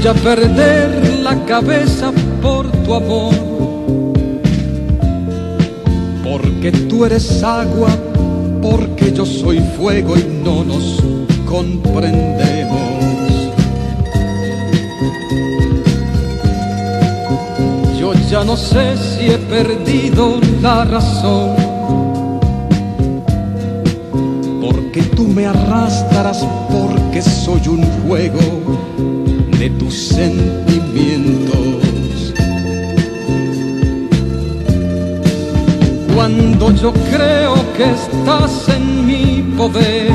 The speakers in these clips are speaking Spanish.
Voy a perder la cabeza por tu amor, porque tú eres agua, porque yo soy fuego y no nos comprendemos. Yo ya no sé si he perdido la razón, porque tú me arrastras, porque soy un juego de tus sentimientos. Cuando yo creo que estás en mi poder,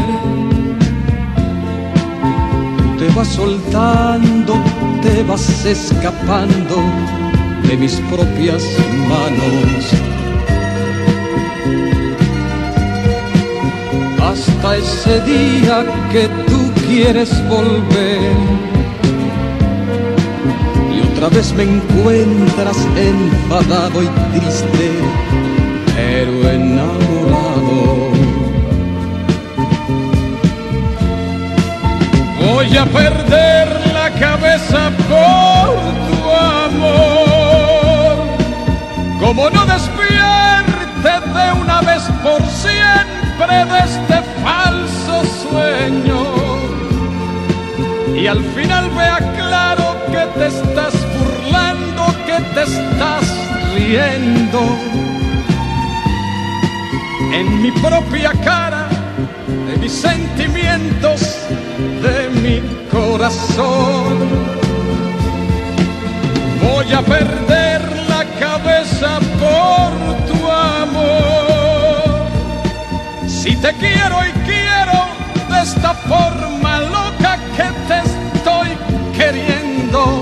te vas soltando, te vas escapando de mis propias manos. Hasta ese día que tú quieres volver y otra vez me encuentras enfadado y triste, pero enamorado. Voy a perder la cabeza por tu amor, como no despierte de una vez por siempre de este falso sueño, y al final vea claro que te estás burlando, que te estás riendo en mi propia cara, de mis sentimientos, de mi corazón. Voy a perder la cabeza por tu amor. Si te quiero y quiero de esta forma loca que te estoy queriendo,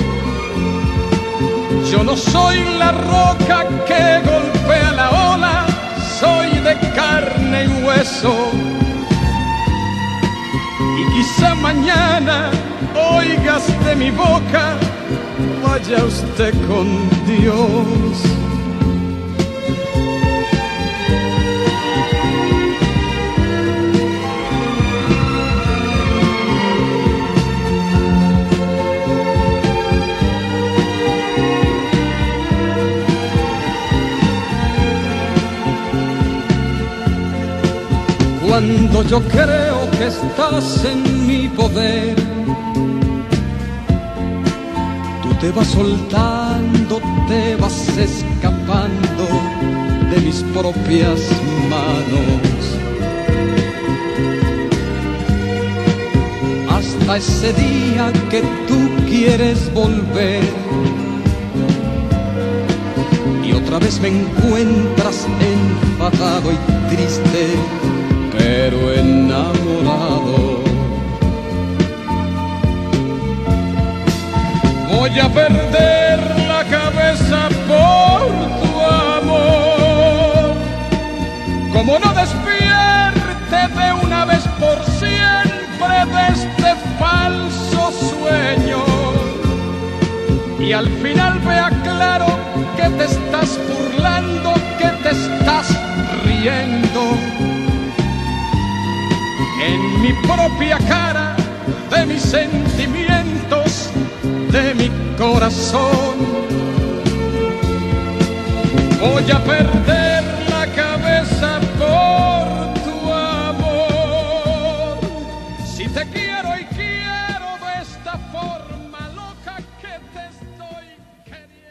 yo no soy la roca que golpea la ola, soy de carne y hueso. Y quizá mañana oigas de mi boca, vaya usted con Dios. Cuando yo creo que estás en mi poder, tú te vas soltando, te vas escapando de mis propias manos. Hasta ese día que tú quieres volver y otra vez me encuentras enfadado y triste, pero enamorado. Voy a perder la cabeza por tu amor, como no despierte de una vez por siempre de este falso sueño, y al final vea claro que te estás burlando, que te estás riendo en mi propia cara, de mis sentimientos, de mi corazón. Voy a perder